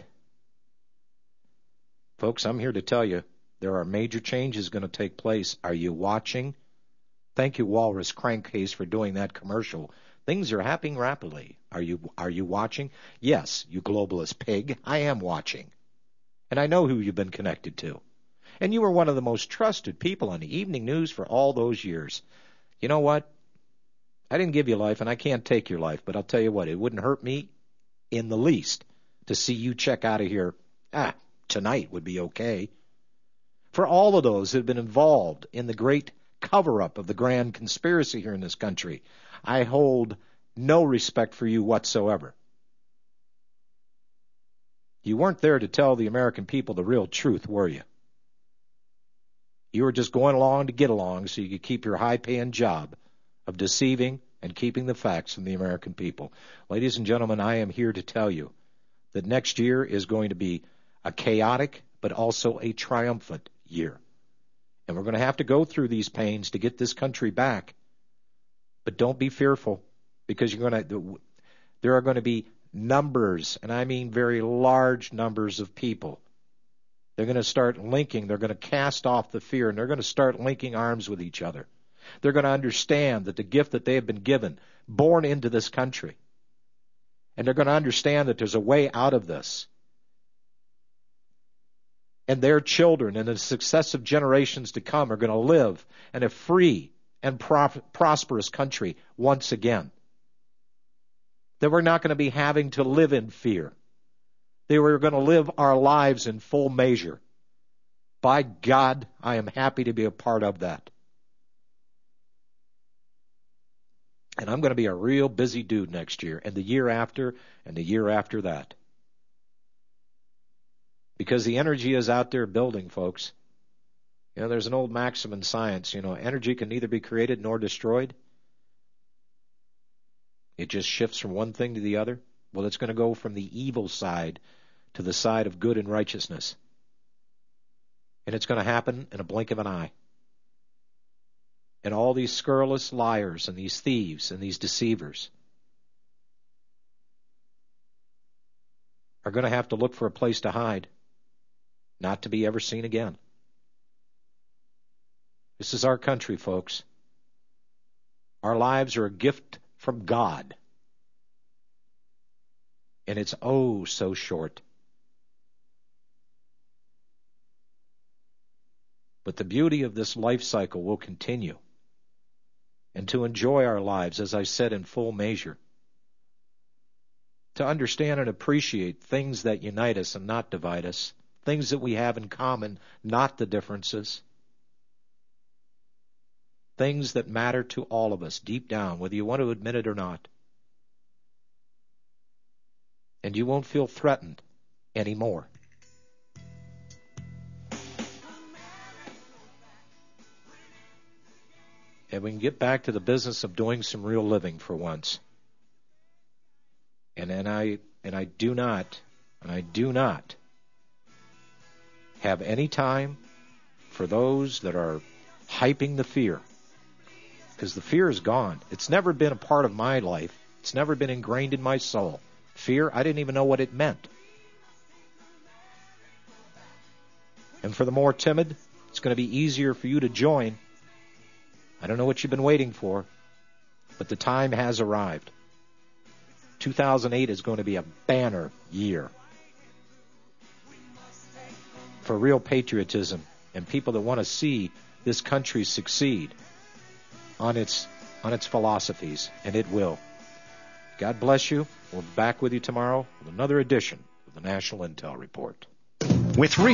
Folks, I'm here to tell you there are major changes going to take place. Are you watching? Thank you, Walrus Crankcase, for doing that commercial. Things are happening rapidly. Are you watching? Yes, you globalist pig. I am watching. And I know who you've been connected to. And you were one of the most trusted people on the evening news for all those years. You know what? I didn't give you life, and I can't take your life, but I'll tell you what, it wouldn't hurt me in the least to see you check out of here. Tonight would be okay. For all of those who have been involved in the great cover-up of the grand conspiracy here in this country, I hold no respect for you whatsoever. You weren't there to tell the American people the real truth, were you? You were just going along to get along so you could keep your high-paying job of deceiving and keeping the facts from the American people. Ladies and gentlemen, I am here to tell you that next year is going to be a chaotic but also a triumphant year. And we're going to have to go through these pains to get this country back. But don't be fearful, because there are going to be numbers, and I mean very large numbers of people. They're going to start linking. They're going to cast off the fear, and they're going to start linking arms with each other. They're going to understand that the gift that they have been given, born into this country, and they're going to understand that there's a way out of this. And their children and the successive generations to come are going to live in a free and prosperous country once again. That we're not going to be having to live in fear. That we're going to live our lives in full measure. By God, I am happy to be a part of that. And I'm going to be a real busy dude next year, and the year after, and the year after that. Because the energy is out there building, folks. You know, there's an old maxim in science, energy can neither be created nor destroyed. It just shifts from one thing to the other. Well, it's going to go from the evil side to the side of good and righteousness. And it's going to happen in a blink of an eye. And all these scurrilous liars and these thieves and these deceivers are going to have to look for a place to hide, not to be ever seen again. This is our country, folks. Our lives are a gift from God. And it's oh so short. But the beauty of this life cycle will continue. And to enjoy our lives, as I said, in full measure. To understand and appreciate things that unite us and not divide us. Things that we have in common, not the differences. Things that matter to all of us deep down, whether you want to admit it or not. And you won't feel threatened anymore. And we can get back to the business of doing some real living for once. And I do not have any time for those that are hyping the fear. Because the fear is gone. It's never been a part of my life. It's never been ingrained in my soul. Fear, I didn't even know what it meant. And for the more timid, it's going to be easier for you to join. I don't know what you've been waiting for, but the time has arrived. 2008 is going to be a banner year for real patriotism and people that want to see this country succeed on its philosophies, and it will. God bless you. We'll be back with you tomorrow with another edition of the National Intel Report. With